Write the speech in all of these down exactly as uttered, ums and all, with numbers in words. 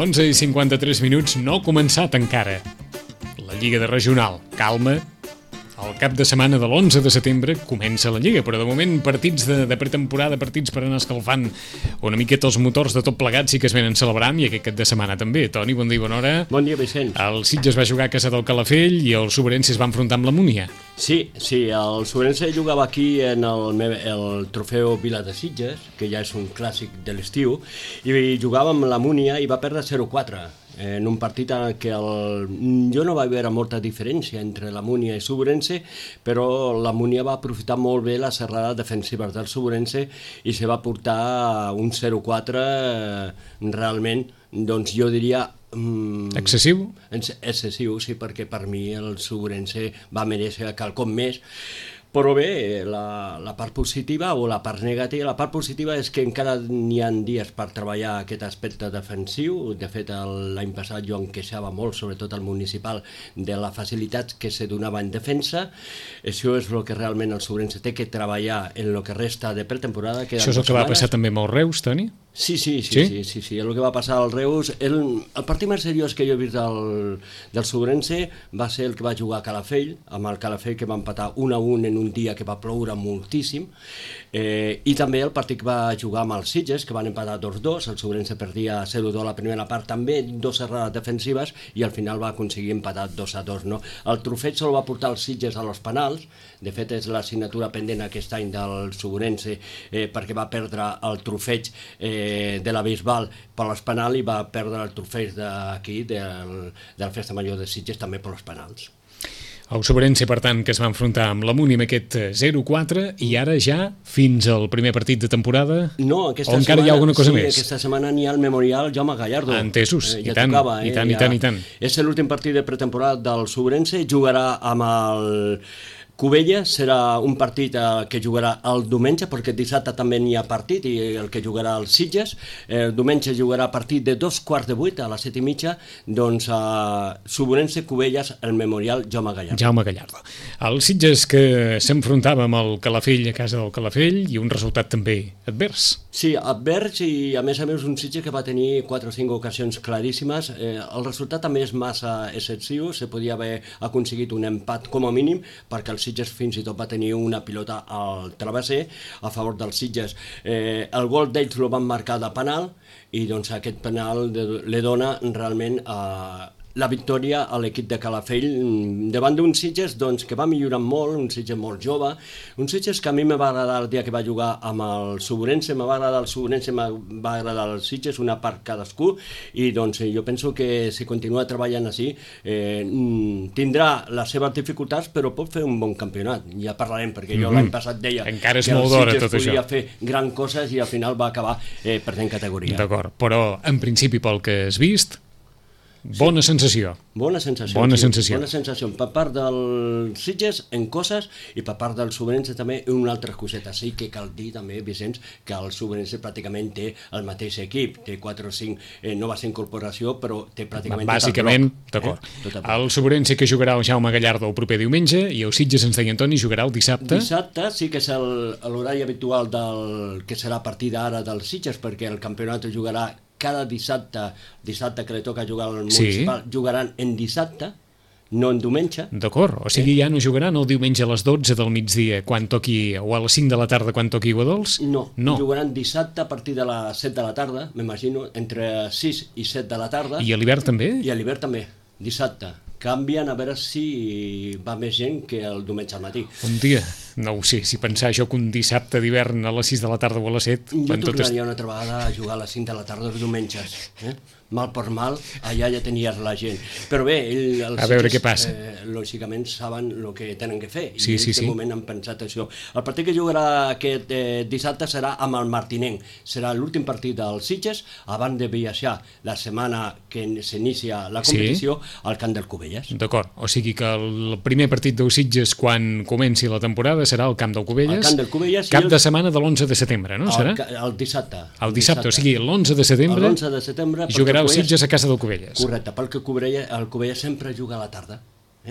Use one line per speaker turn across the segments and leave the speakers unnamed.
onze i cinquanta-tres minuts, no ha començat encara la Lliga de Regional. Calma, el cap de setmana de l'onze de setembre comença la Lliga, però de moment partits de, de pretemporada, partits per anar escalfant una miqueta els motors de tot plegat sí que es venen celebrant, i aquest cap de setmana també. Toni, bon dia i bona hora.
Bon dia, Vicenç.
El Sitges va jugar a casa del Calafell i el Sobrense es va enfrontar amb la Múnia.
Sí, sí, el Sobrense jugava aquí en el, el trofeu Vila de Sitges, que ja és un clàssic de l'estiu, i jugava amb la Múnia i va perdre zero quatre. En un partit en què el... jo no vaig veure molta diferència entre la Múnia i Sobrense, però la Múnia va aprofitar molt bé les errades defensives del Sobrense i se va portar un zero quatre realment, doncs jo diria... Mm,
excessiu?
Excessiu, sí, perquè per mi el Sobrense va mereixer quelcom més. Però bé, la, la part positiva o la part negativa, la part positiva és que encara n'hi ha dies per treballar aquest aspecte defensiu. De fet, l'any passat jo em queixava molt, sobretot al municipal, de la facilitat que se donava en defensa. Això és el que realment el Sobrense té que treballar en el que resta de pretemporada.
Això és el que va passar també amb el Reus, Toni?
Sí, sí, sí, sí, sí, sí, el que va passar al Reus. El, el partit més seriós que jo he vist del, del Sobrense va ser el que va jugar a Calafell, amb el Calafell que va empatar un a un en un dia que va ploure moltíssim, eh, i també el partit que va jugar amb els Sitges, que van empatar dos dos, el Sobrense perdia zero dos a la primera part, també dos errades defensives, i al final va aconseguir empatar dos a dos. No? El trofeig se'l va portar els Sitges a los penals, de fet és l'assignatura pendent aquest any del Sobrense, eh, perquè va perdre el trofeig eh, de la Bisbal per l'Espenal i va perdre el trofeig d'aquí, del, de la Festa Major de Sitges, també per les penals.
El Sobrense, per tant, que es va enfrontar amb la Múnia amb aquest zero quatre, i ara ja fins al primer partit de temporada?
No, aquesta
o encara
setmana,
hi ha alguna cosa
sí,
més?
aquesta setmana n'hi ha el Memorial Jaume Gallardo.
Entesos,
eh, ja
i, tant,
tocava, eh,
i tant,
ja.
i tant, i tant.
És l'últim partit de pretemporada del Sobrense, jugarà amb el Cubella, serà un partit eh, que jugarà el diumenge, perquè dissabte també n'hi ha partit, i el que jugarà els Sitges. El diumenge jugarà a partir de dos quarts de vuit, a les set i mitja, doncs a eh, Sobrense, Cubelles, el Memorial Jaume Gallardo.
Jaume Gallardo. Els Sitges que s'enfrontava amb el Calafell a casa del Calafell, i un resultat també advers.
Sí, advers, i a més a més un Sitges que va tenir quatre o cinc ocasions claríssimes. Eh, el resultat també és massa excessiu, se podia haver aconseguit un empat com a mínim, perquè el Sitges fins i tot va tenir una pilota al travesser a favor dels Sitges. Eh, el gol d'ells el van marcar de penal, i doncs aquest penal li dona realment a la victòria a l'equip de Calafell davant d'un Sitges doncs, que va millorant molt, un Sitges molt jove, un Sitges que a mi me va agradar el dia que va jugar amb el Sobrense, me va agradar el Sobrense, me va agradar el Sitges, una part cadascú, i doncs jo penso que si continua treballant així eh, tindrà les seves dificultats, però pot fer un bon campionat. Ja parlarem, perquè jo mm-hmm. l'any passat deia
encara és
que el
molt d'hora
Sitges
tot
podia
això.
fer gran coses i al final va acabar eh, perdent categoria.
D'acord, però en principi pel que has vist, bona sí. sensació.
Bona sensació.
Bona
sí,
sensació.
Bona sensació. Per part dels Sitges en coses, i per part del Sobrense també una altra coseta. Sí que cal dir també, Vicenç, que el Sobrense pràcticament té el mateix equip. Té quatre o cinc eh, noves incorporació, però té pràcticament
bàsicament,
tot el bloc.
d'acord. Eh? El Sobrense que jugarà el Jaume Gallardo el proper diumenge, i el Sitges, ens deia Antoni, jugarà el dissabte.
Dissabte sí que és l'horari habitual del que serà a partir d'ara dels Sitges, perquè el campionat jugarà cada dissabte, dissabte que li toca jugar al municipal, sí. jugaran en dissabte, no en diumenge.
D'acord, o sigui, ja no jugaran el diumenge a les dotze del migdia quan toqui, o a les cinc de la tarda quan toqui Guadols?
No,
no,
jugaran dissabte a partir de les set de la tarda, m'imagino, entre sis i set de la tarda.
I a l'hivern també?
I a l'hivern també, dissabte. Canvien a veure si va més gent que el diumenge al matí.
Un dia, no ho sé, si pensar això que un dissabte d'hivern a les sis de la tarda o a les set...
Jo tornaria una altra vegada a jugar a les cinc de la tarda els diumenges, eh? Mal per mal, allà ja tenies la gent. Però bé, ell, els
a veure
Sitges,
què passa.
Eh, lògicament saben el que tenen que fer,
sí,
i
sí,
ells de
sí.
moment han pensat això. El partit que jugarà aquest eh, dissabte serà amb el Martinenc. Serà l'últim partit dels Sitges abans de viatjar la setmana que s'inicia la competició sí. al camp del Cubelles.
D'acord, o sigui que el primer partit dels Sitges quan comenci la temporada serà al camp del Cubelles,
el camp del Cubelles
cap
el...
de setmana de l'onze de setembre, no?
El,
serà?
el dissabte.
El dissabte, o sigui, l'onze de setembre,
l'onze de setembre
jugarà el Sitges a casa del Cubelles.
Correcte, perquè el Cubelles, el Cubelles sempre juga a la tarda. Eh?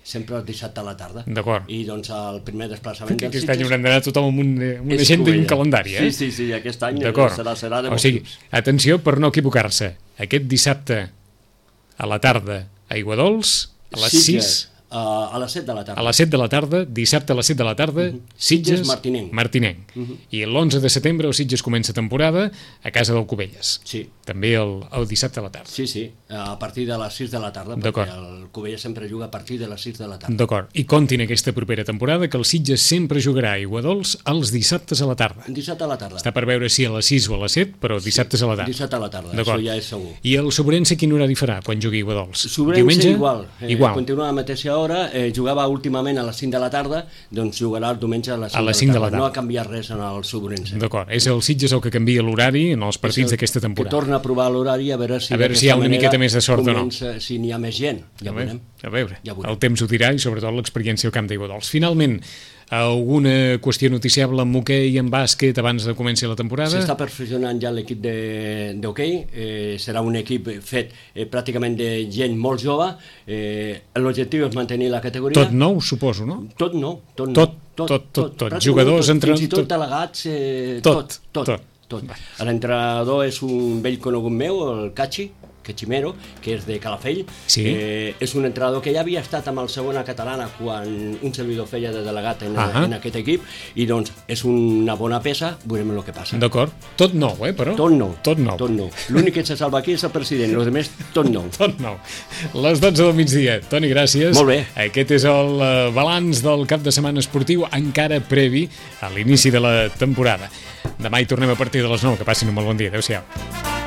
sempre el dissabte a la tarda.
D'acord.
I doncs el primer desplaçament
que
dels
aquest any
Sitges...
haurem d'anar tothom amb, un, amb una agenda i un calendari, eh?
Sí, sí, sí, aquest any serà, serà de
o sigui, atenció per no equivocar-se. Aquest dissabte a la tarda a Aiguadols, a les
Sitges,
sis...
Uh, a les set de la tarda.
A les set de la tarda, dissabte a les set de la tarda, uh -huh. Sitges,
Martinenc.
Martinenc. Uh -huh. I l'onze de setembre el Sitges comença temporada a casa del Cubelles.
Sí.
També el, el dissabte a la tarda.
Sí, sí, a partir de les sis de la tarda, perquè el Cubelles sempre juga a partir de les sis de la tarda.
D'acord. I comptin aquesta propera temporada que el Sitges sempre jugarà a Aiguadols els dissabtes a la tarda.
Dissabte a la tarda.
Està per veure si a les sis o a les set, però dissabtes
sí,
a la tarda.
Dissabte a la tarda, això ja és segur.
I el Sobrense quin horari farà quan jugui a Aiguadols?
Sobrense
Diumenge?
igual. Eh,
igual.
Continua a la mateixa hora, eh, jugava últimament a les cinc de la tarda, doncs jugarà el diumenge a les cinc,
a les
de,
cinc
la
de la
tarda.
tarda.
No ha canviat res en el Sobrense.
D'acord, és el Sitges el que canvia l'horari en els partits d'aquesta temporada.
Que torna a provar l'horari a veure si,
a veure si hi ha una miqueta més de sort
comença,
o no.
Si n'hi ha més gent, ja
a
veurem.
A veure,
ja veurem.
El temps ho dirà i sobretot l'experiència al camp d'Aiguadols. Finalment, alguna qüestió noticiable amb hoquei i en bàsquet abans de comenci la temporada?
S'està perfeccionant ja l'equip d'hoquei, eh, serà un equip fet eh, pràcticament de gent molt jove, eh, l'objectiu és mantenir la categoria.
Tot nou, suposo, no?
Tot nou, tot nou.
Tot, tot, tot, tot, tot. Jugadors, entrenadors...
Fins i tot delegats, eh,
tot,
tot, tot. tot. tot. L'entrenador és un vell conegut meu, el Cachi, Chimero, que és de Calafell.
Sí.
Eh, és un entrenador que ja havia estat amb el segona catalana quan un servidor feia de delegat en,
uh-huh.
en aquest equip, i doncs és una bona peça, veurem el que passa.
D'acord. Tot nou, eh, però?
Tot nou.
Tot nou.
Tot nou. L'únic que se salva aquí és el president, els altres tot nou.
Tot nou. Les dotze del migdia. Toni, gràcies.
Molt bé.
Aquest és el uh, balanç del cap de setmana esportiu encara previ a l'inici de la temporada. Demà hi tornem a partir de les nou. Que passin un molt bon dia. Adéu-siau.